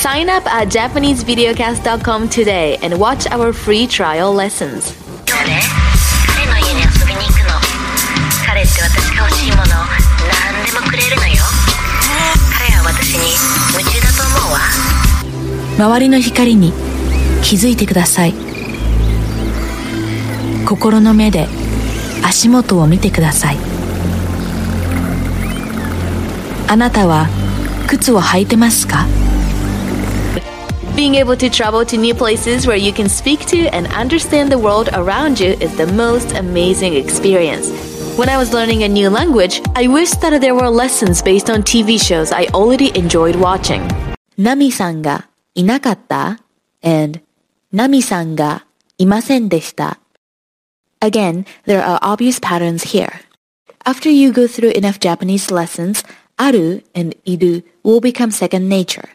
Sign up at JapaneseVideocast.com today and watch our free trial lessons. 今日ね、彼の家に遊びに行くの。彼って私が欲しいもの何でもくれるのよ。彼は私に夢中だと思うわ。 周りの光に気づいてください。心の目で足元を見てください。あなたは靴を履いてますか？ Being able to travel to new places where you can speak to and understand the world around you is the most amazing experience. When I was learning a new language, I wished that there were lessons based on TV shows I already enjoyed watching. ナミさんがいなかった and ナミさんがいませんでした。Again, there are obvious patterns here. After you go through enough Japanese lessons, ある and いる will become second nature.